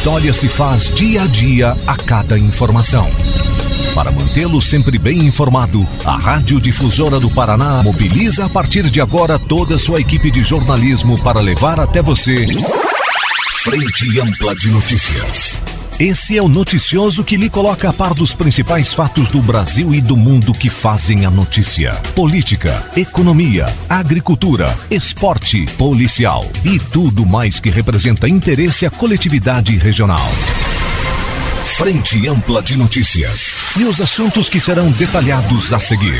história se faz dia a dia a cada informação. Para mantê-lo sempre bem informado, a Rádio Difusora do Paraná mobiliza a partir de agora toda a sua equipe de jornalismo para levar até você Frente Ampla de Notícias. Esse é o noticioso que lhe coloca a par dos principais fatos do Brasil e do mundo que fazem a notícia. Política, economia, agricultura, esporte, policial e tudo mais que representa interesse à coletividade regional. Frente Ampla de Notícias. E os assuntos que serão detalhados a seguir.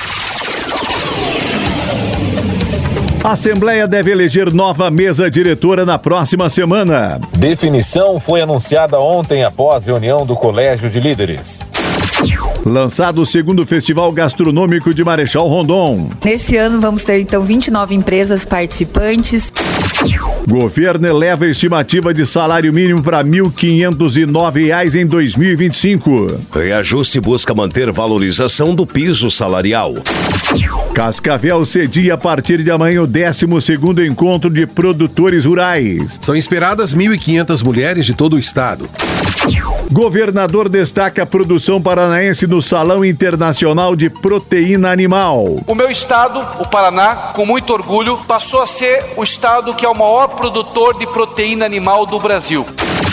A Assembleia deve eleger nova mesa diretora na próxima semana. Definição foi anunciada ontem após reunião do Colégio de Líderes. Lançado o segundo Festival Gastronômico de Marechal Rondon. Nesse ano vamos ter então 29 empresas participantes. Governo eleva a estimativa de salário mínimo para R$ 1.509 em 2025. Reajuste busca manter valorização do piso salarial. Cascavel cedia a partir de amanhã o 12º encontro de produtores rurais. São esperadas 1.500 mulheres de todo o estado. Governador destaca a produção paranaense no Salão Internacional de Proteína Animal. O meu estado, o Paraná, com muito orgulho, passou a ser o estado que é o maior produtor de proteína animal do Brasil.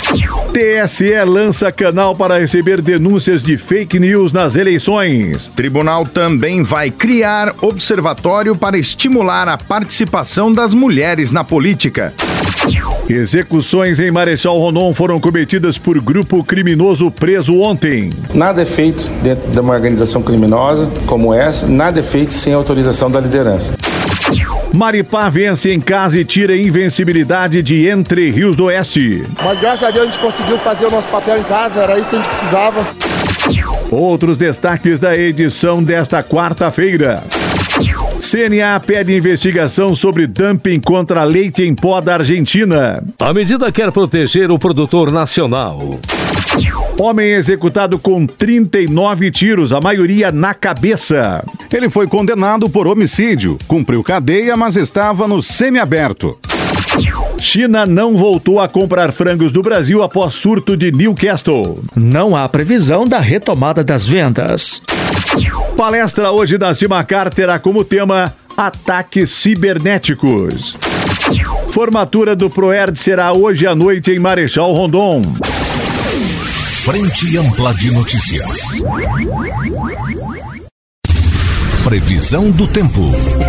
TSE lança canal para receber denúncias de fake news nas eleições. Tribunal também vai criar observatório para estimular a participação das mulheres na política. Execuções em Marechal Rondon foram cometidas por grupo criminoso preso ontem. Nada é feito dentro de uma organização criminosa como essa, nada é feito sem autorização da liderança. Maripá vence em casa e tira a invencibilidade de Entre Rios do Oeste. Mas graças a Deus a gente conseguiu fazer o nosso papel em casa, era isso que a gente precisava. Outros destaques da edição desta quarta-feira. CNA pede investigação sobre dumping contra leite em pó da Argentina. A medida quer proteger o produtor nacional. Homem executado com 39 tiros, a maioria na cabeça. Ele foi condenado por homicídio, cumpriu cadeia, mas estava no semiaberto. China não voltou a comprar frangos do Brasil após surto de Newcastle. Não há previsão da retomada das vendas. Palestra hoje da Cimacar terá como tema ataques cibernéticos. Formatura do Proerd será hoje à noite em Marechal Rondon. Frente Ampla de Notícias. Previsão do tempo.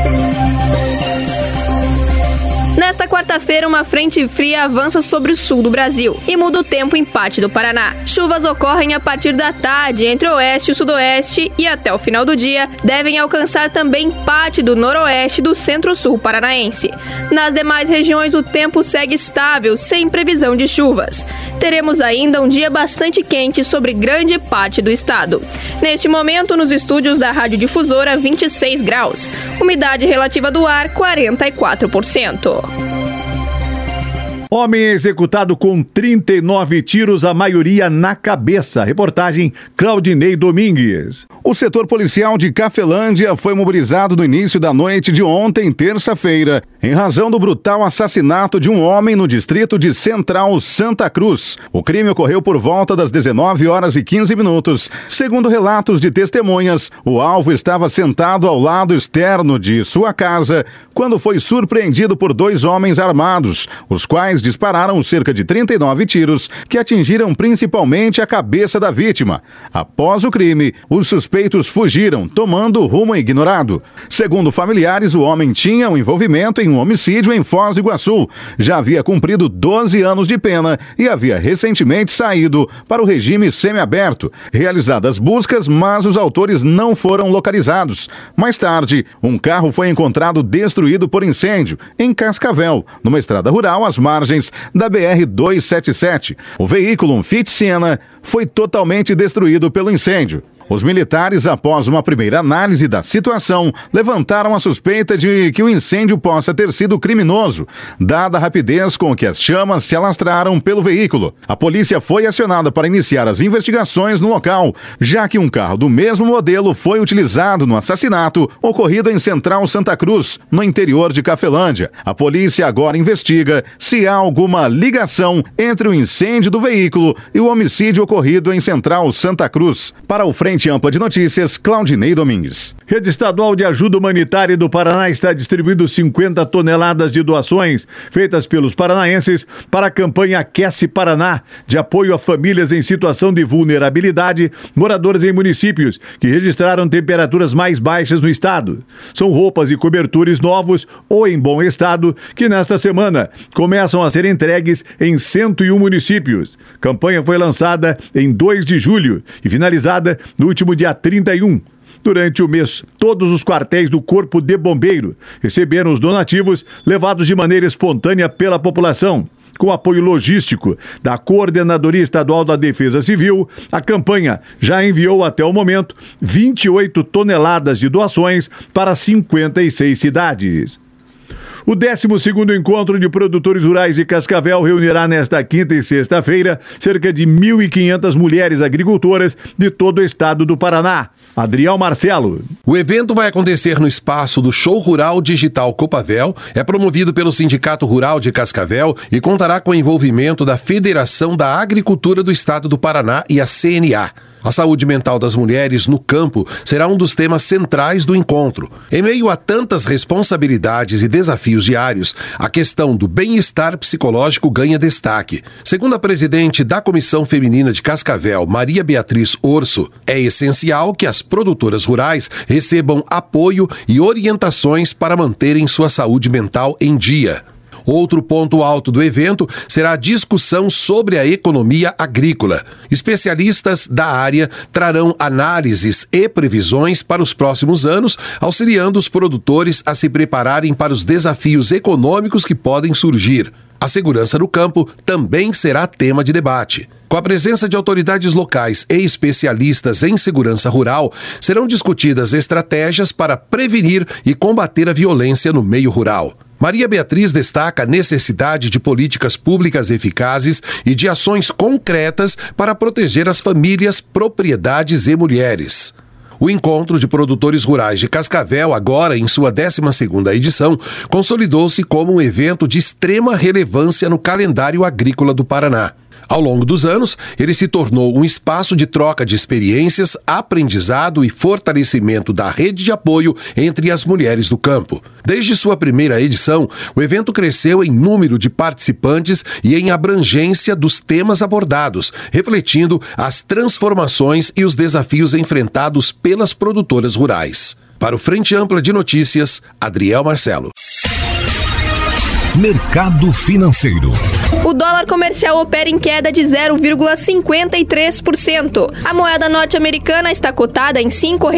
Nesta quarta-feira, uma frente fria avança sobre o sul do Brasil e muda o tempo em parte do Paraná. Chuvas ocorrem a partir da tarde entre o oeste e o sudoeste e até o final do dia devem alcançar também parte do noroeste do centro-sul paranaense. Nas demais regiões, o tempo segue estável, sem previsão de chuvas. Teremos ainda um dia bastante quente sobre grande parte do estado. Neste momento, nos estúdios da Rádio Difusora, 26 graus. Umidade relativa do ar, 44%. Homem executado com 39 tiros, a maioria na cabeça. Reportagem Claudinei Domingues. O setor policial de Cafelândia foi mobilizado no início da noite de ontem, terça-feira, em razão do brutal assassinato de um homem no distrito de Central Santa Cruz. O crime ocorreu por volta das 19h15. Segundo relatos de testemunhas, o alvo estava sentado ao lado externo de sua casa quando foi surpreendido por dois homens armados, os quais dispararam cerca de 39 tiros que atingiram principalmente a cabeça da vítima. Após o crime, os suspeitos fugiram, tomando rumo ignorado. Segundo familiares, o homem tinha um envolvimento em um homicídio em Foz do Iguaçu. Já havia cumprido 12 anos de pena e havia recentemente saído para o regime semiaberto. Realizadas buscas, mas os autores não foram localizados. Mais tarde, um carro foi encontrado destruído por incêndio em Cascavel, numa estrada rural às margens da BR-277. O veículo, um Fiat Siena, foi totalmente destruído pelo incêndio. Os militares, após uma primeira análise da situação, levantaram a suspeita de que o incêndio possa ter sido criminoso, dada a rapidez com que as chamas se alastraram pelo veículo. A polícia foi acionada para iniciar as investigações no local, já que um carro do mesmo modelo foi utilizado no assassinato ocorrido em Central Santa Cruz, no interior de Cafelândia. A polícia agora investiga se há alguma ligação entre o incêndio do veículo e o homicídio ocorrido em Central Santa Cruz. Para o Frente Ampla de Notícias, Claudinei Domingues. Rede Estadual de Ajuda Humanitária do Paraná está distribuindo 50 toneladas de doações feitas pelos paranaenses para a campanha Aquece Paraná, de apoio a famílias em situação de vulnerabilidade, moradores em municípios que registraram temperaturas mais baixas no estado. São roupas e cobertores novos ou em bom estado que nesta semana começam a ser entregues em 101 municípios. A campanha foi lançada em 2 de julho e finalizada no último dia 31. Durante o mês, todos os quartéis do Corpo de Bombeiro receberam os donativos levados de maneira espontânea pela população. Com apoio logístico da Coordenadoria Estadual da Defesa Civil, a campanha já enviou até o momento 28 toneladas de doações para 56 cidades. O 12º Encontro de Produtores Rurais de Cascavel reunirá nesta quinta e sexta-feira cerca de 1.500 mulheres agricultoras de todo o estado do Paraná. Adriel Marcelo. O evento vai acontecer no espaço do Show Rural Digital Copavel, é promovido pelo Sindicato Rural de Cascavel e contará com o envolvimento da Federação da Agricultura do Estado do Paraná e a CNA. A saúde mental das mulheres no campo será um dos temas centrais do encontro. Em meio a tantas responsabilidades e desafios diários, a questão do bem-estar psicológico ganha destaque. Segundo a presidente da Comissão Feminina de Cascavel, Maria Beatriz Orso, é essencial que as produtoras rurais recebam apoio e orientações para manterem sua saúde mental em dia. Outro ponto alto do evento será a discussão sobre a economia agrícola. Especialistas da área trarão análises e previsões para os próximos anos, auxiliando os produtores a se prepararem para os desafios econômicos que podem surgir. A segurança no campo também será tema de debate. Com a presença de autoridades locais e especialistas em segurança rural, serão discutidas estratégias para prevenir e combater a violência no meio rural. Maria Beatriz destaca a necessidade de políticas públicas eficazes e de ações concretas para proteger as famílias, propriedades e mulheres. O Encontro de Produtores Rurais de Cascavel, agora em sua 12ª edição, consolidou-se como um evento de extrema relevância no calendário agrícola do Paraná. Ao longo dos anos, ele se tornou um espaço de troca de experiências, aprendizado e fortalecimento da rede de apoio entre as mulheres do campo. Desde sua primeira edição, o evento cresceu em número de participantes e em abrangência dos temas abordados, refletindo as transformações e os desafios enfrentados pelas produtoras rurais. Para o Frente Ampla de Notícias, Adriel Marcelo. Mercado financeiro. O dólar comercial opera em queda de 0,53%. A moeda norte-americana está cotada em R$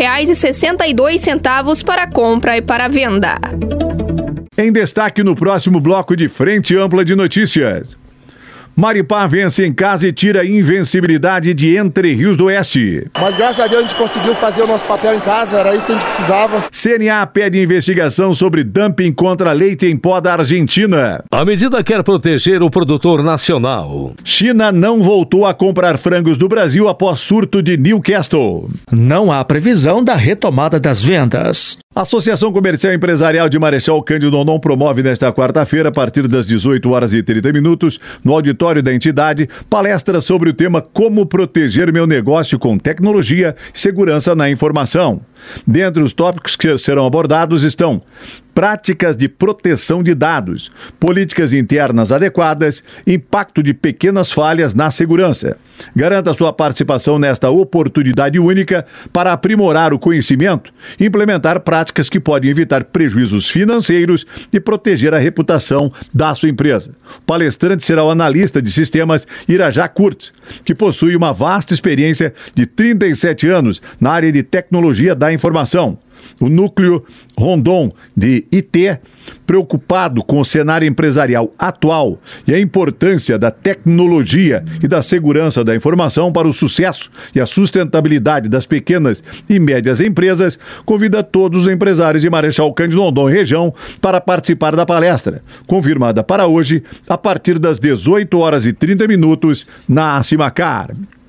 5,62 para compra e para venda. Em destaque no próximo bloco de Frente Ampla de Notícias. Maripá vence em casa e tira a invencibilidade de Entre Rios do Oeste. Mas graças a Deus a gente conseguiu fazer o nosso papel em casa, era isso que a gente precisava. CNA pede investigação sobre dumping contra leite em pó da Argentina. A medida quer proteger o produtor nacional. China não voltou a comprar frangos do Brasil após surto de Newcastle. Não há previsão da retomada das vendas. A Associação Comercial e Empresarial de Marechal Cândido Rondon promove nesta quarta-feira, a partir das 18h30, no auditório da entidade, palestra sobre o tema Como proteger meu negócio com tecnologia e segurança na informação. Dentre os tópicos que serão abordados estão práticas de proteção de dados, políticas internas adequadas, impacto de pequenas falhas na segurança. Garanta sua participação nesta oportunidade única para aprimorar o conhecimento e implementar práticas que podem evitar prejuízos financeiros e proteger a reputação da sua empresa. O palestrante será o analista de sistemas Irajá Kurtz, que possui uma vasta experiência de 37 anos na área de tecnologia da informação. o Núcleo Rondon de IT, preocupado com o cenário empresarial atual e a importância da tecnologia e da segurança da informação para o sucesso e a sustentabilidade das pequenas e médias empresas, convida todos os empresários de Marechal Cândido Rondon e região para participar da palestra, confirmada para hoje, a partir das 18h30 na Cimacar.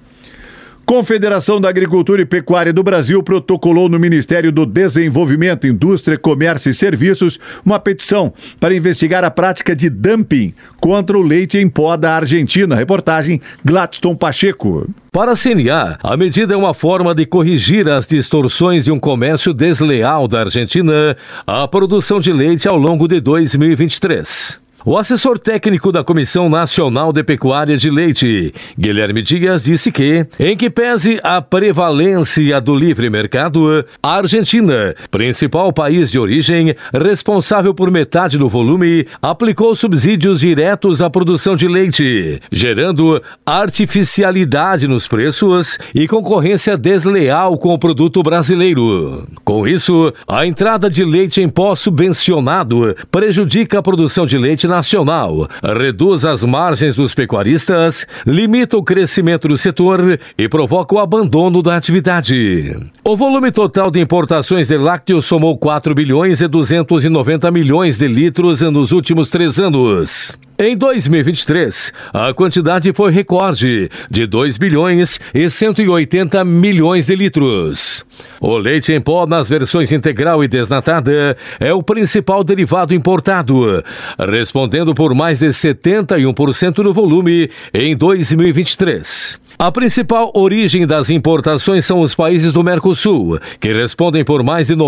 Confederação da Agricultura e Pecuária do Brasil protocolou no Ministério do Desenvolvimento, Indústria, Comércio e Serviços uma petição para investigar a prática de dumping contra o leite em pó da Argentina. Reportagem Gladstone Pacheco. Para a CNA, a medida é uma forma de corrigir as distorções de um comércio desleal da Argentina à produção de leite ao longo de 2023. O assessor técnico da Comissão Nacional de Pecuária de Leite, Guilherme Dias, disse que, em que pese a prevalência do livre mercado, a Argentina, principal país de origem, responsável por metade do volume, aplicou subsídios diretos à produção de leite, gerando artificialidade nos preços e concorrência desleal com o produto brasileiro. Com isso, a entrada de leite em pó subvencionado prejudica a produção de leite nacional, reduz as margens dos pecuaristas, limita o crescimento do setor e provoca o abandono da atividade. O volume total de importações de lácteos somou 4 bilhões e 290 milhões de litros nos últimos 3 anos. Em 2023, a quantidade foi recorde de 2 bilhões e 180 milhões de litros. O leite em pó nas versões integral e desnatada é o principal derivado importado, respondendo por mais de 71% do volume em 2023. A principal origem das importações são os países do Mercosul, que respondem por mais de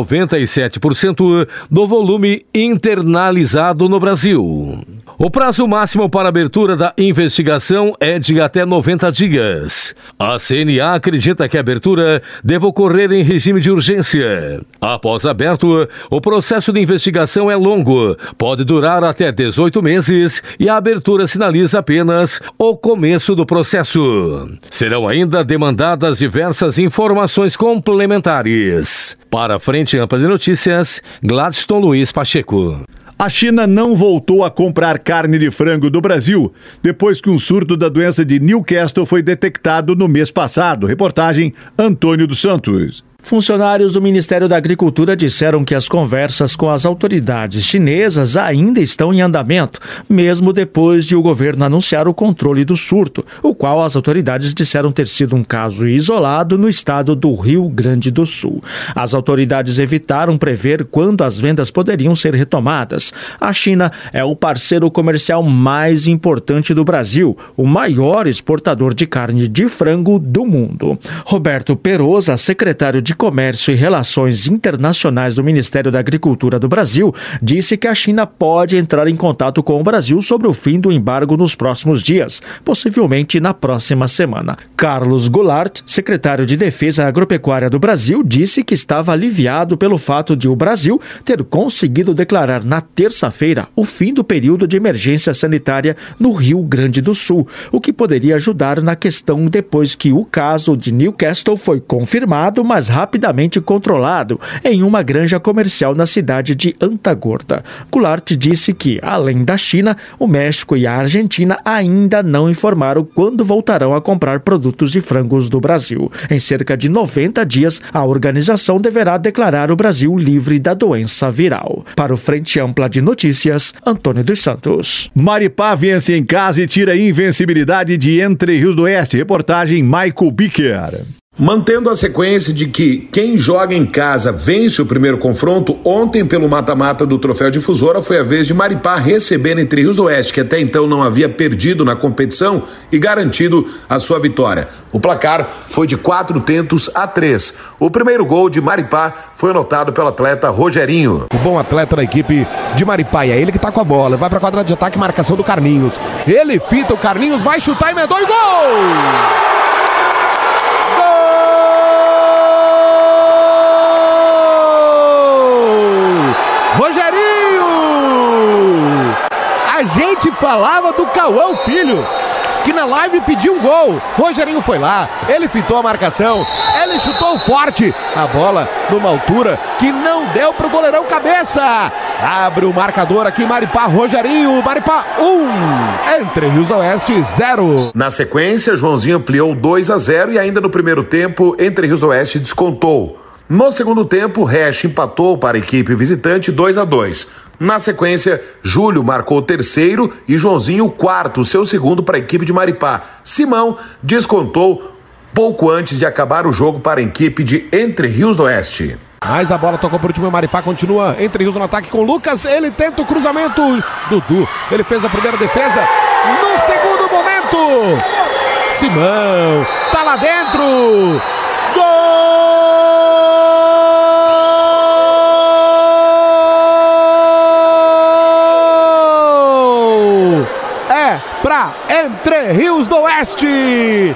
97% do volume internalizado no Brasil. O prazo máximo para abertura da investigação é de até 90 dias. A CNA acredita que a abertura deve ocorrer em regime de urgência. Após aberto, o processo de investigação é longo, pode durar até 18 meses e a abertura sinaliza apenas o começo do processo. Serão ainda demandadas diversas informações complementares. Para a Frente Ampla de Notícias, Gladstone Luiz Pacheco. A China não voltou a comprar carne de frango do Brasil depois que um surto da doença de Newcastle foi detectado no mês passado. Reportagem Antônio dos Santos. Funcionários do Ministério da Agricultura disseram que as conversas com as autoridades chinesas ainda estão em andamento, mesmo depois de o governo anunciar o controle do surto, o qual as autoridades disseram ter sido um caso isolado no estado do Rio Grande do Sul. As autoridades evitaram prever quando as vendas poderiam ser retomadas. A China é o parceiro comercial mais importante do Brasil, o maior exportador de carne de frango do mundo. Roberto Perosa, secretário de Comércio e Relações Internacionais do Ministério da Agricultura do Brasil, disse que a China pode entrar em contato com o Brasil sobre o fim do embargo nos próximos dias, possivelmente na próxima semana. Carlos Goulart, secretário de Defesa Agropecuária do Brasil, disse que estava aliviado pelo fato de o Brasil ter conseguido declarar na terça-feira o fim do período de emergência sanitária no Rio Grande do Sul, o que poderia ajudar na questão depois que o caso de Newcastle foi confirmado, mas rapidamente controlado em uma granja comercial na cidade de Antagorda. Goulart disse que, além da China, o México e a Argentina ainda não informaram quando voltarão a comprar produtos de frangos do Brasil. Em cerca de 90 dias, a organização deverá declarar o Brasil livre da doença viral. Para o Frente Ampla de Notícias, Antônio dos Santos. Maripá vence em casa e tira a invencibilidade de Entre Rios do Oeste. Reportagem Michael Bicker. Mantendo a sequência de que quem joga em casa vence o primeiro confronto, ontem pelo mata-mata do Troféu Difusora foi a vez de Maripá receber Entre Rios do Oeste, que até então não havia perdido na competição e garantido a sua vitória. O placar foi de 4-3. O primeiro gol de Maripá foi anotado pelo atleta Rogerinho. O bom atleta da equipe de Maripá, é ele que tá com a bola, vai pra quadra de ataque, marcação do Carlinhos. Ele fita, o Carlinhos vai chutar, emendou e gol! Rogerinho! A gente falava do Cauã Filho, que na live pediu um gol. Rogerinho foi lá, ele fitou a marcação, ele chutou forte. A bola numa altura que não deu pro goleirão cabeça. Abre o marcador aqui, Maripá, Rogerinho, Maripá 1, Entre Rios do Oeste 0. Na sequência, Joãozinho ampliou 2-0 e ainda no primeiro tempo, Entre Rios do Oeste descontou. No segundo tempo, Resch empatou para a equipe visitante 2-2. Na sequência, Júlio marcou o terceiro e Joãozinho o quarto, seu segundo para a equipe de Maripá. Simão descontou pouco antes de acabar o jogo para a equipe de Entre Rios do Oeste. Mas a bola tocou por último, Maripá continua Entre Rios no ataque com Lucas, ele tenta o cruzamento, Dudu, ele fez a primeira defesa, no segundo momento, Simão, tá lá dentro, gol! É pra Entre Rios do Oeste!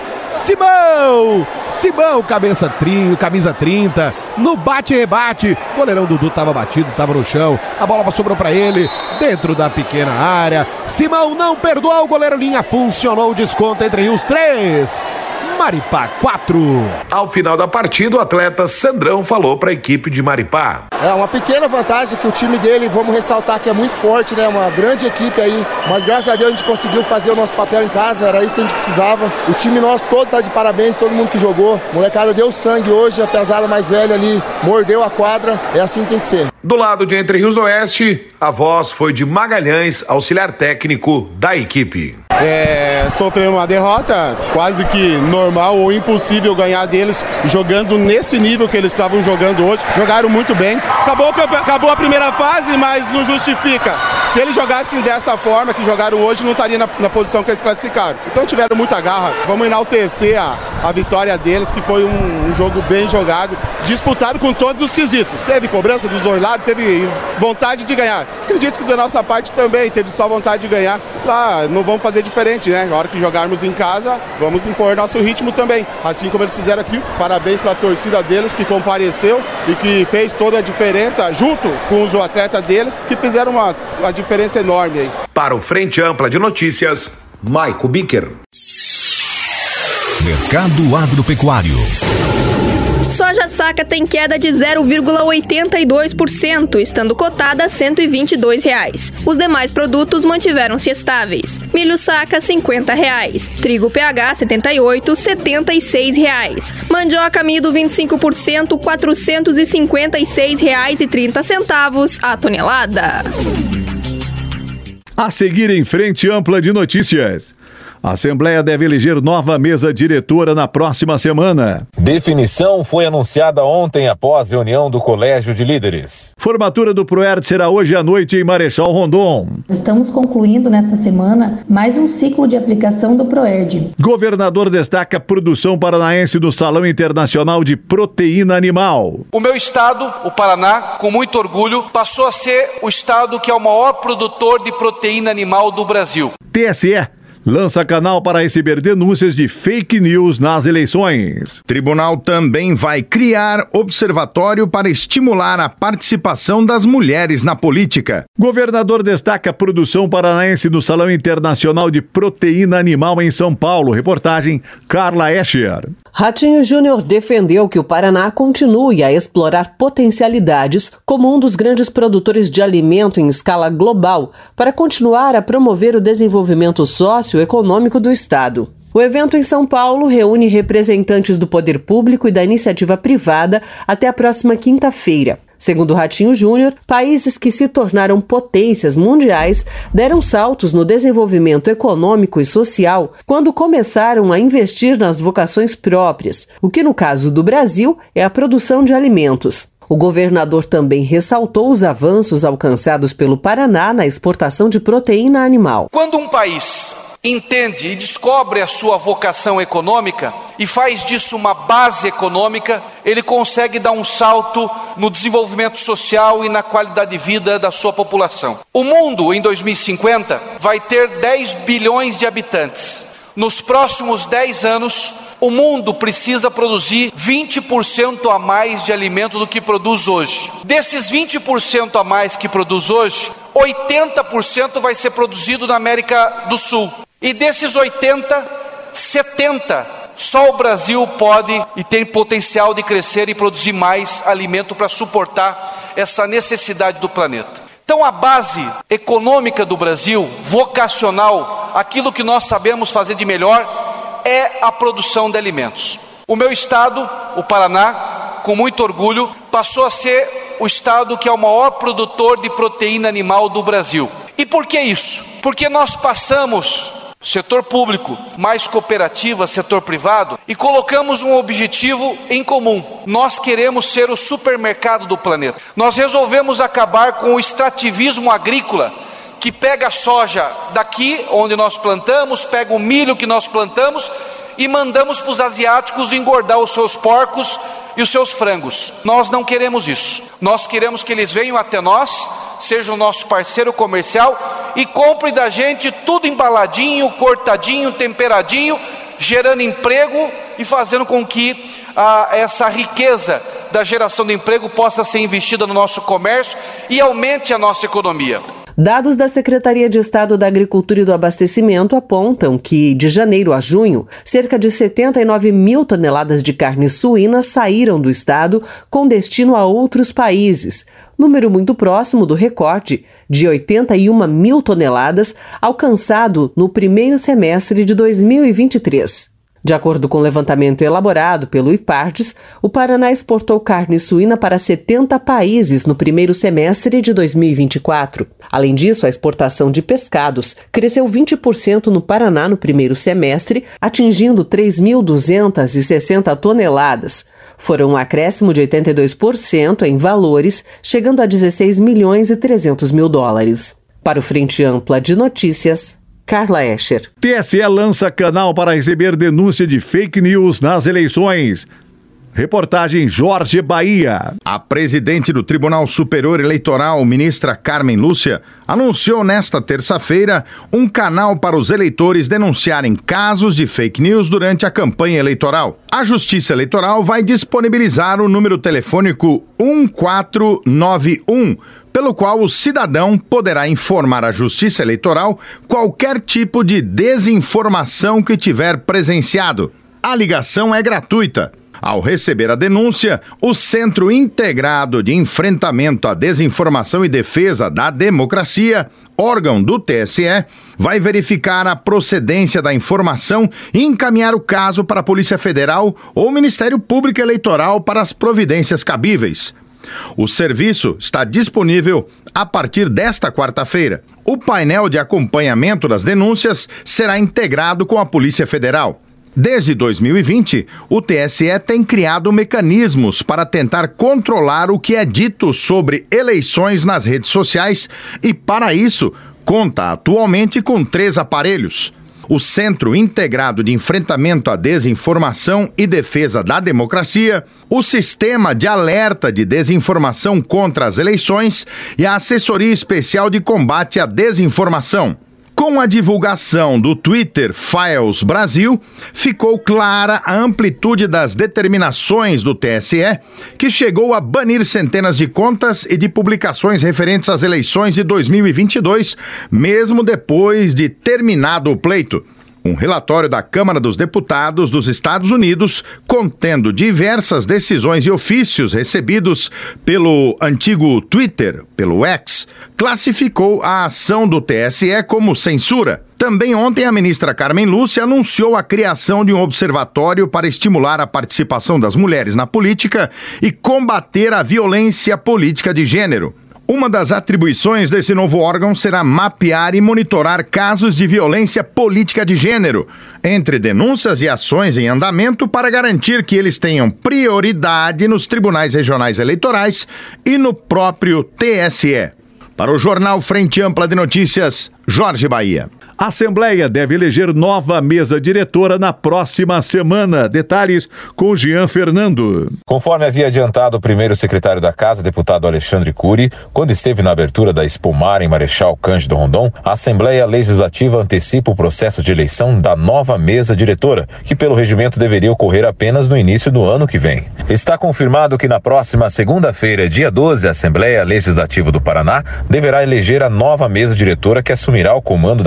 Simão, camisa 30, no bate-rebate, goleirão Dudu tava batido, tava no chão, a bola sobrou pra ele, dentro da pequena área, Simão não perdoou, o goleiro Linha funcionou, o desconto Entre Rios 3, Maripá 4. Ao final da partida, o atleta Sandrão falou para a equipe de Maripá. É uma pequena vantagem que o time dele, vamos ressaltar que é muito forte, né? Uma grande equipe aí, mas graças a Deus a gente conseguiu fazer o nosso papel em casa, era isso que a gente precisava. O time nosso todo tá de parabéns, todo mundo que jogou. A molecada deu sangue hoje, a pesada mais velha ali mordeu a quadra, é assim que tem que ser. Do lado de Entre Rios do Oeste, a voz foi de Magalhães, auxiliar técnico da equipe. Sofremos uma derrota quase que normal ou impossível ganhar deles jogando nesse nível que eles estavam jogando hoje. Jogaram muito bem. Acabou a primeira fase, mas não justifica. Se eles jogassem dessa forma que jogaram hoje, não estaria na posição que eles classificaram. Então tiveram muita garra. Vamos enaltecer a vitória deles, que foi um jogo bem jogado, disputado com todos os quesitos. Teve cobrança dos dois lados, teve vontade de ganhar. Acredito que da nossa parte também teve só vontade de ganhar. Lá não vamos fazer diferente, né? Na hora que jogarmos em casa, vamos impor nosso ritmo também. Assim como eles fizeram aqui. Parabéns para a torcida deles que compareceu e que fez toda a diferença junto com os atletas deles, que fizeram uma diferença enorme aí. Para o Frente Ampla de Notícias, Maico Bicker. Mercado Agropecuário. Soja saca tem queda de 0,82%, estando cotada a R$ 122. Os demais produtos mantiveram-se estáveis. Milho saca R$ 50, trigo PH 78, R$ 76. Mandioca amido 25%, R$ 456,30 a tonelada. A seguir em Frente Ampla de Notícias. A Assembleia deve eleger nova mesa diretora na próxima semana. Definição foi anunciada ontem após reunião do Colégio de Líderes. Formatura do ProERD será hoje à noite em Marechal Rondon. Estamos concluindo nesta semana mais um ciclo de aplicação do ProERD. Governador destaca a produção paranaense do Salão Internacional de Proteína Animal. O meu estado, o Paraná, com muito orgulho, passou a ser o estado que é o maior produtor de proteína animal do Brasil. TSE lança canal para receber denúncias de fake news nas eleições. Tribunal também vai criar observatório para estimular a participação das mulheres na política. Governador destaca a produção paranaense no Salão Internacional de Proteína Animal em São Paulo. Reportagem Carla Escher. Ratinho Júnior defendeu que o Paraná continue a explorar potencialidades como um dos grandes produtores de alimento em escala global para continuar a promover o desenvolvimento socioeconômico do estado. O evento em São Paulo reúne representantes do poder público e da iniciativa privada até a próxima quinta-feira. Segundo Ratinho Júnior, países que se tornaram potências mundiais deram saltos no desenvolvimento econômico e social quando começaram a investir nas vocações próprias, o que no caso do Brasil é a produção de alimentos. O governador também ressaltou os avanços alcançados pelo Paraná na exportação de proteína animal. Quando um país entende e descobre a sua vocação econômica e faz disso uma base econômica, ele consegue dar um salto no desenvolvimento social e na qualidade de vida da sua população. O mundo, em 2050, vai ter 10 bilhões de habitantes. Nos próximos 10 anos, o mundo precisa produzir 20% a mais de alimento do que produz hoje. Desses 20% a mais que produz hoje, 80% vai ser produzido na América do Sul. E desses 80, 70, só o Brasil pode e tem potencial de crescer e produzir mais alimento para suportar essa necessidade do planeta. Então a base econômica do Brasil, vocacional, aquilo que nós sabemos fazer de melhor, é a produção de alimentos. O meu estado, o Paraná, com muito orgulho, passou a ser o estado que é o maior produtor de proteína animal do Brasil. E por que isso? Porque nós passamos, setor público, mais cooperativa, setor privado, e colocamos um objetivo em comum. Nós queremos ser o supermercado do planeta. Nós resolvemos acabar com o extrativismo agrícola, que pega a soja daqui, onde nós plantamos, pega o milho que nós plantamos e mandamos para os asiáticos engordar os seus porcos e os seus frangos. Nós não queremos isso. Nós queremos que eles venham até nós, sejam nosso parceiro comercial e comprem da gente tudo embaladinho, cortadinho, temperadinho, gerando emprego e fazendo com que essa riqueza da geração de emprego possa ser investida no nosso comércio e aumente a nossa economia. Dados da Secretaria de Estado da Agricultura e do Abastecimento apontam que, de janeiro a junho, cerca de 79 mil toneladas de carne suína saíram do estado com destino a outros países, número muito próximo do recorde de 81 mil toneladas alcançado no primeiro semestre de 2023. De acordo com o levantamento elaborado pelo IPARDES, o Paraná exportou carne suína para 70 países no primeiro semestre de 2024. Além disso, a exportação de pescados cresceu 20% no Paraná no primeiro semestre, atingindo 3.260 toneladas. Foram um acréscimo de 82% em valores, chegando a 16 milhões e 300 mil dólares. Para o Frente Ampla de Notícias, Carla Escher. TSE lança canal para receber denúncia de fake news nas eleições. Reportagem Jorge Bahia. A presidente do Tribunal Superior Eleitoral, ministra Carmen Lúcia, anunciou nesta terça-feira um canal para os eleitores denunciarem casos de fake news durante a campanha eleitoral. A Justiça Eleitoral vai disponibilizar o número telefônico 1491, pelo qual o cidadão poderá informar à Justiça Eleitoral qualquer tipo de desinformação que tiver presenciado. A ligação é gratuita. Ao receber a denúncia, o Centro Integrado de Enfrentamento à Desinformação e Defesa da Democracia, órgão do TSE, vai verificar a procedência da informação e encaminhar o caso para a Polícia Federal ou Ministério Público Eleitoral para as providências cabíveis. O serviço está disponível a partir desta quarta-feira. O painel de acompanhamento das denúncias será integrado com a Polícia Federal. Desde 2020, o TSE tem criado mecanismos para tentar controlar o que é dito sobre eleições nas redes sociais e, para isso, conta atualmente com 3 aparelhos. O Centro Integrado de Enfrentamento à Desinformação e Defesa da Democracia, o Sistema de Alerta de Desinformação contra as Eleições e a Assessoria Especial de Combate à Desinformação. Com a divulgação do Twitter Files Brasil, ficou clara a amplitude das determinações do TSE, que chegou a banir centenas de contas e de publicações referentes às eleições de 2022, mesmo depois de terminado o pleito. Um relatório da Câmara dos Deputados dos Estados Unidos, contendo diversas decisões e ofícios recebidos pelo antigo Twitter, pelo X, classificou a ação do TSE como censura. Também ontem a ministra Carmen Lúcia anunciou a criação de um observatório para estimular a participação das mulheres na política e combater a violência política de gênero. Uma das atribuições desse novo órgão será mapear e monitorar casos de violência política de gênero, entre denúncias e ações em andamento, para garantir que eles tenham prioridade nos tribunais regionais eleitorais e no próprio TSE. Para o jornal Frente Ampla de Notícias, Jorge Bahia. A Assembleia deve eleger nova mesa diretora na próxima semana. Detalhes com Jean Fernando. Conforme havia adiantado o primeiro secretário da Casa, deputado Alexandre Cury, quando esteve na abertura da Espumar em Marechal Cândido Rondon, a Assembleia Legislativa antecipa o processo de eleição da nova mesa diretora, que pelo regimento deveria ocorrer apenas no início do ano que vem. Está confirmado que na próxima segunda-feira, dia 12, a Assembleia Legislativa do Paraná deverá eleger a nova mesa diretora que assumirá o comando da Casa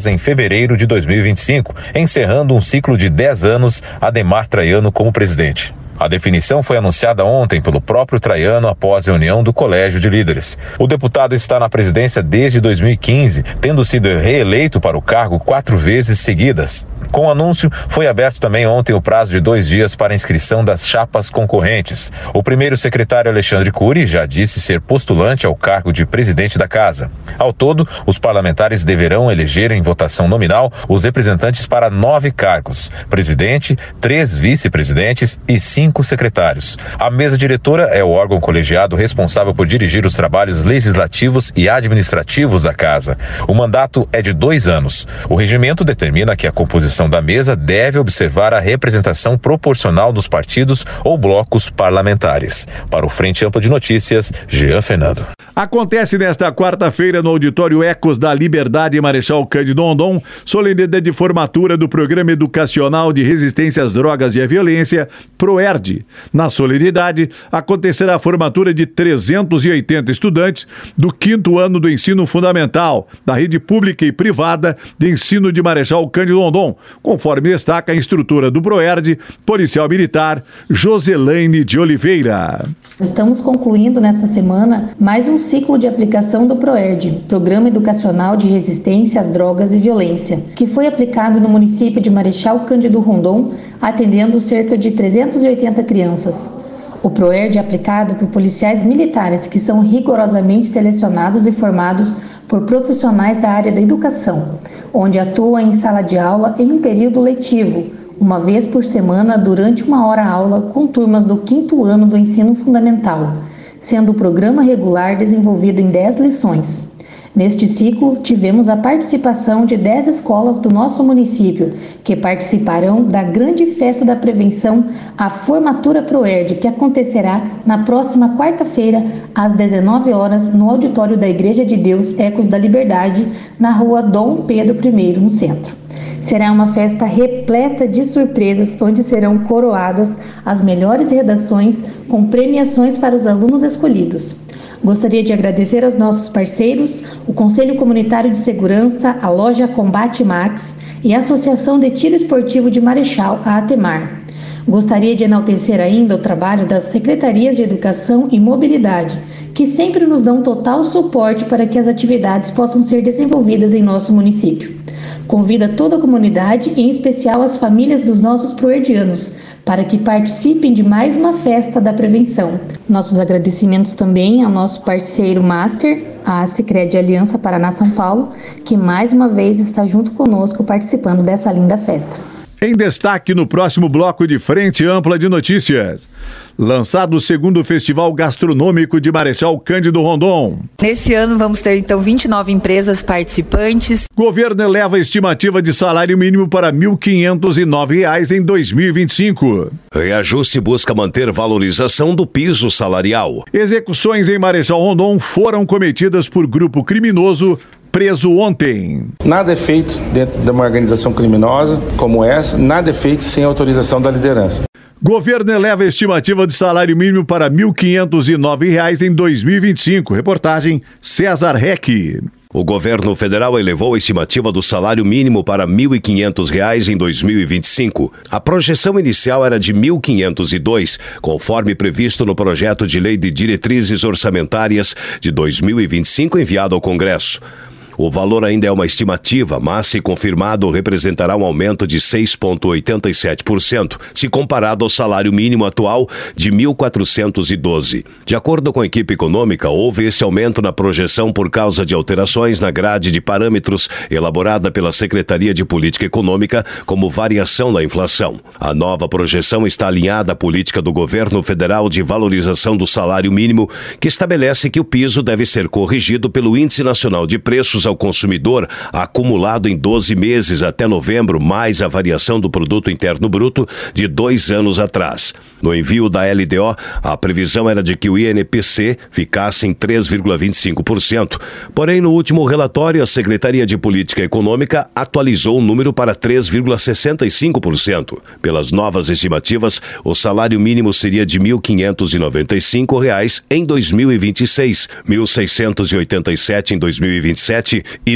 casa em fevereiro de 2025, encerrando um ciclo de 10 anos Adhemar Traiano como presidente. A definição foi anunciada ontem pelo próprio Traiano após a reunião do Colégio de Líderes. O deputado está na presidência desde 2015, tendo sido reeleito para o cargo 4 vezes seguidas. Com o anúncio, foi aberto também ontem o prazo de 2 dias para a inscrição das chapas concorrentes. O primeiro secretário Alexandre Cury já disse ser postulante ao cargo de presidente da casa. Ao todo, os parlamentares deverão eleger em votação nominal os representantes para 9 cargos: presidente, 3 vice-presidentes e 5 secretários. A mesa diretora é o órgão colegiado responsável por dirigir os trabalhos legislativos e administrativos da casa. O mandato é de 2 anos. O regimento determina que a composição da mesa deve observar a representação proporcional dos partidos ou blocos parlamentares. Para o Frente Ampla de Notícias, Jean Fernando. Acontece nesta quarta-feira no Auditório Ecos da Liberdade, Marechal Cândido Rondon, solenidade de formatura do Programa Educacional de Resistência às Drogas e à Violência, PROERD. Na solenidade, acontecerá a formatura de 380 estudantes do 5º ano do ensino fundamental, da rede pública e privada de ensino de Marechal Cândido Rondon, conforme destaca a instrutora do PROERD, policial militar Joselaine de Oliveira. Estamos concluindo nesta semana mais um ciclo de aplicação do PROERD, Programa Educacional de Resistência às Drogas e Violência, que foi aplicado no município de Marechal Cândido Rondon, atendendo cerca de 380 crianças. O PROERD é aplicado por policiais militares que são rigorosamente selecionados e formados por profissionais da área da educação, onde atuam em sala de aula em um período letivo, uma vez por semana durante 1 hora aula com turmas do 5º ano do ensino fundamental, sendo o programa regular desenvolvido em 10 lições. Neste ciclo, tivemos a participação de 10 escolas do nosso município, que participarão da grande festa da prevenção, a Formatura PROERD, que acontecerá na próxima quarta-feira, às 19 horas, no auditório da Igreja de Deus Ecos da Liberdade, na rua Dom Pedro I, no centro. Será uma festa repleta de surpresas, onde serão coroadas as melhores redações com premiações para os alunos escolhidos. Gostaria de agradecer aos nossos parceiros, o Conselho Comunitário de Segurança, a Loja Combate Max e a Associação de Tiro Esportivo de Marechal, a ATEMAR. Gostaria de enaltecer ainda o trabalho das Secretarias de Educação e Mobilidade, que sempre nos dão total suporte para que as atividades possam ser desenvolvidas em nosso município. Convido toda a comunidade, em especial as famílias dos nossos proerdianos, para que participem de mais uma festa da prevenção. Nossos agradecimentos também ao nosso parceiro Master, a Sicredi Aliança Paraná São Paulo, que mais uma vez está junto conosco participando dessa linda festa. Em destaque no próximo bloco de Frente Ampla de Notícias. Lançado o 2º Festival Gastronômico de Marechal Cândido Rondon. Nesse ano vamos ter então 29 empresas participantes. Governo eleva a estimativa de salário mínimo para R$ 1.509 em 2025. Reajuste busca manter valorização do piso salarial. Execuções em Marechal Rondon foram cometidas por grupo criminoso preso ontem. Nada é feito dentro de uma organização criminosa como essa, nada é feito sem autorização da liderança. Governo eleva a estimativa de salário mínimo para R$ 1.509 em 2025. Reportagem César Reck. O governo federal elevou a estimativa do salário mínimo para R$ 1.500 em 2025. A projeção inicial era de R$ 1.502, conforme previsto no projeto de lei de diretrizes orçamentárias de 2025 enviado ao Congresso. O valor ainda é uma estimativa, mas, se confirmado, representará um aumento de 6,87%, se comparado ao salário mínimo atual de R$ 1.412. De acordo com a equipe econômica, houve esse aumento na projeção por causa de alterações na grade de parâmetros elaborada pela Secretaria de Política Econômica como variação da inflação. A nova projeção está alinhada à política do governo federal de valorização do salário mínimo, que estabelece que o piso deve ser corrigido pelo Índice Nacional de Preços ao consumidor, acumulado em 12 meses até novembro, mais a variação do Produto Interno Bruto de 2 anos atrás. No envio da LDO, a previsão era de que o INPC ficasse em 3,25%. Porém, no último relatório, a Secretaria de Política Econômica atualizou o número para 3,65%. Pelas novas estimativas, o salário mínimo seria de R$ 1.595 em 2026, R$ 1.687 em 2027 2017 e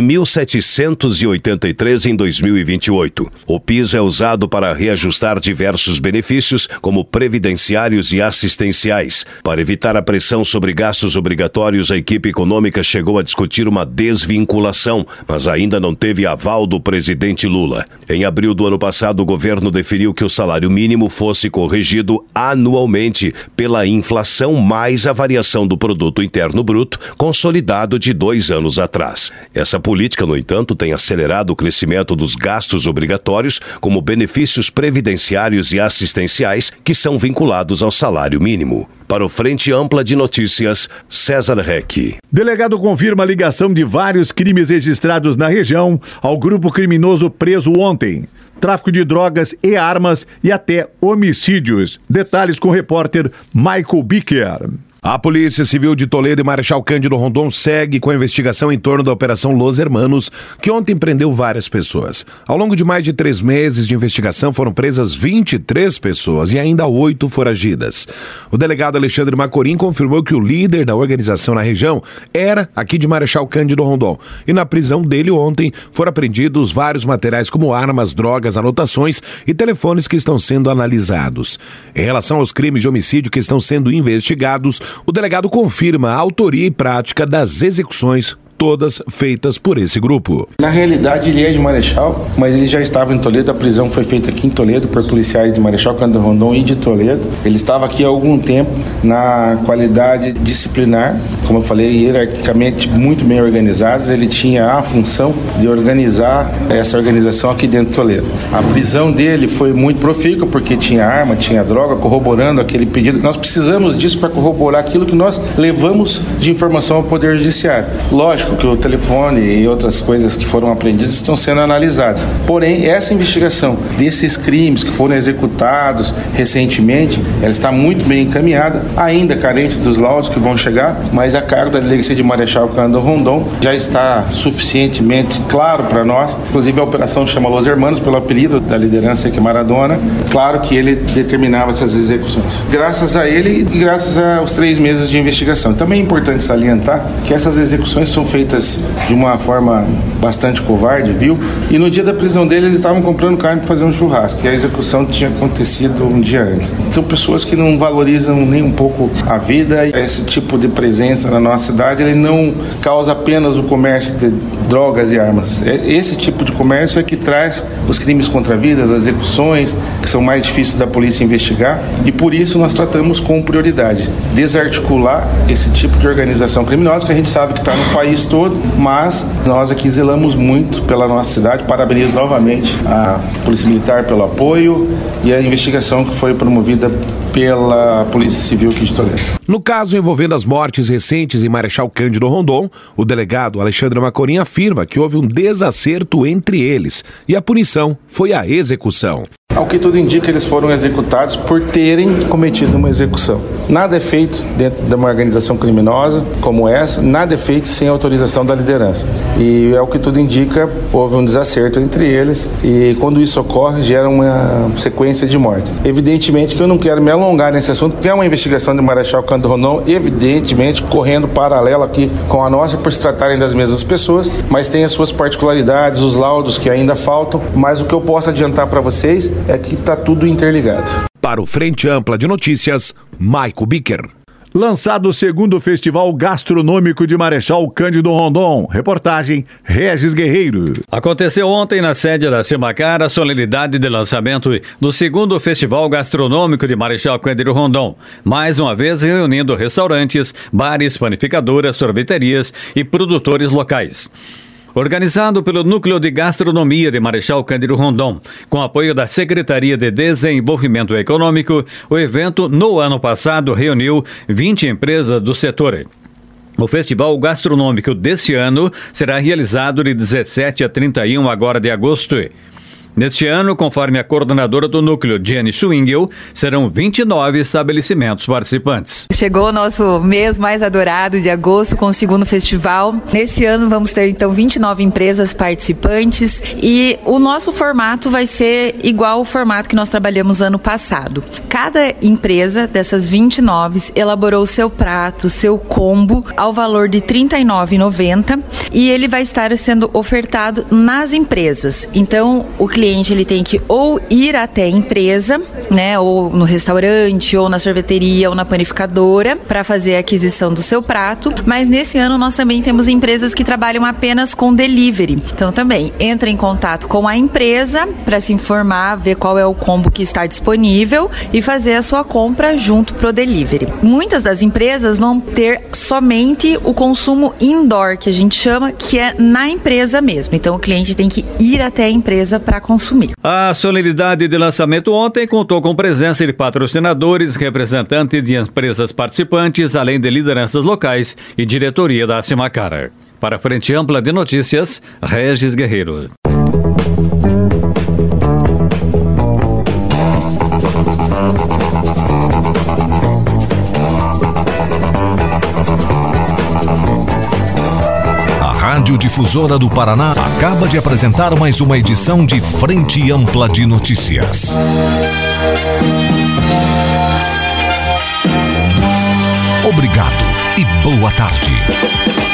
1.783 em 2028. O piso é usado para reajustar diversos benefícios, como previdenciários e assistenciais. Para evitar a pressão sobre gastos obrigatórios, a equipe econômica chegou a discutir uma desvinculação, mas ainda não teve aval do presidente Lula. Em abril do ano passado, o governo definiu que o salário mínimo fosse corrigido anualmente pela inflação mais a variação do produto interno bruto consolidado de 2 anos atrás. Essa política, no entanto, tem acelerado o crescimento dos gastos obrigatórios, como benefícios previdenciários e assistenciais, que são vinculados ao salário mínimo. Para o Frente Ampla de Notícias, César Reck. Delegado confirma a ligação de vários crimes registrados na região ao grupo criminoso preso ontem. Tráfico de drogas e armas e até homicídios. Detalhes com o repórter Michael Bicker. A Polícia Civil de Toledo e Marechal Cândido Rondon segue com a investigação em torno da Operação Los Hermanos, que ontem prendeu várias pessoas. Ao longo de mais de 3 meses de investigação, foram presas 23 pessoas e ainda 8 foragidas. O delegado Alexandre Macorim confirmou que o líder da organização na região era aqui de Marechal Cândido Rondon. E na prisão dele ontem foram apreendidos vários materiais como armas, drogas, anotações e telefones que estão sendo analisados. Em relação aos crimes de homicídio que estão sendo investigados, o delegado confirma a autoria e prática das execuções, todas feitas por esse grupo. Na realidade, ele é de Marechal, mas ele já estava em Toledo. A prisão foi feita aqui em Toledo por policiais de Marechal Cândido Rondon e de Toledo. Ele estava aqui há algum tempo na qualidade disciplinar, como eu falei, hierarquicamente muito bem organizados. Ele tinha a função de organizar essa organização aqui dentro de Toledo. A prisão dele foi muito profícua, porque tinha arma, tinha droga, corroborando aquele pedido. Nós precisamos disso para corroborar aquilo que nós levamos de informação ao Poder Judiciário. Lógico que o telefone e outras coisas que foram apreendidas estão sendo analisadas. Porém, essa investigação desses crimes que foram executados recentemente, ela está muito bem encaminhada, ainda carente dos laudos que vão chegar, mas a cargo da Delegacia de Marechal Cândido Rondon já está suficientemente claro para nós. Inclusive, a operação chama Los Hermanos, pelo apelido da liderança que Maradona. Claro que ele determinava essas execuções. Graças a ele e graças aos 3 meses de investigação. Também é importante salientar que essas execuções são feitas de uma forma bastante covarde, viu? E no dia da prisão dele, eles estavam comprando carne para fazer um churrasco, e a execução tinha acontecido um dia antes. São pessoas que não valorizam nem um pouco a vida. Esse tipo de presença na nossa cidade, ele não causa apenas o comércio de drogas e armas. Esse tipo de comércio é que traz os crimes contra a vida, as execuções, que são mais difíceis da polícia investigar, e por isso nós tratamos com prioridade desarticular esse tipo de organização criminosa, que a gente sabe que está no país todo, mas nós aqui zelamos muito pela nossa cidade. Parabenizo novamente a Polícia Militar pelo apoio e a investigação que foi promovida pela Polícia Civil aqui de Toledo. No caso envolvendo as mortes recentes em Marechal Cândido Rondon, o delegado Alexandre Macorim afirma que houve um desacerto entre eles e a punição foi a execução. Ao que tudo indica, eles foram executados por terem cometido uma execução. Nada é feito dentro de uma organização criminosa como essa, nada é feito sem autorização da liderança. E ao que tudo indica, houve um desacerto entre eles e quando isso ocorre, gera uma sequência de mortes. Evidentemente que eu não quero me alongar nesse assunto, porque é uma investigação de Marechal Cândido Rondon, evidentemente correndo paralelo aqui com a nossa por se tratarem das mesmas pessoas, mas tem as suas particularidades, os laudos que ainda faltam, mas o que eu posso adiantar para vocês é que está tudo interligado. Para o Frente Ampla de Notícias, Michael Bicker. Lançado o 2º Festival Gastronômico de Marechal Cândido Rondon. Reportagem Regis Guerreiro. Aconteceu ontem na sede da Cimacar a solenidade de lançamento do 2º Festival Gastronômico de Marechal Cândido Rondon. Mais uma vez reunindo restaurantes, bares, panificadoras, sorveterias e produtores locais. Organizado pelo Núcleo de Gastronomia de Marechal Cândido Rondon, com apoio da Secretaria de Desenvolvimento Econômico, o evento, no ano passado, reuniu 20 empresas do setor. O Festival Gastronômico deste ano será realizado de 17 a 31 agora de agosto. Neste ano, conforme a coordenadora do núcleo, Jenny Schwingel, serão 29 estabelecimentos participantes. Chegou o nosso mês mais adorado de agosto com o segundo festival. Nesse ano vamos ter então 29 empresas participantes e o nosso formato vai ser igual ao formato que nós trabalhamos ano passado. Cada empresa dessas 29 elaborou seu prato, seu combo ao valor de R$ 39,90 e ele vai estar sendo ofertado nas empresas. Então, o cliente ele tem que ou ir até a empresa, né, ou no restaurante, ou na sorveteria, ou na panificadora, para fazer a aquisição do seu prato. Mas nesse ano nós também temos empresas que trabalham apenas com delivery. Então também entra em contato com a empresa para se informar, ver qual é o combo que está disponível e fazer a sua compra junto pro delivery. Muitas das empresas vão ter somente o consumo indoor, que a gente chama, que é na empresa mesmo. Então o cliente tem que ir até a empresa para consumir. A solenidade de lançamento ontem contou com presença de patrocinadores, representantes de empresas participantes, além de lideranças locais e diretoria da Simacara. Para a Frente Ampla de Notícias, Regis Guerreiro. Rádio Difusora do Paraná acaba de apresentar mais uma edição de Frente Ampla de Notícias. Obrigado e boa tarde.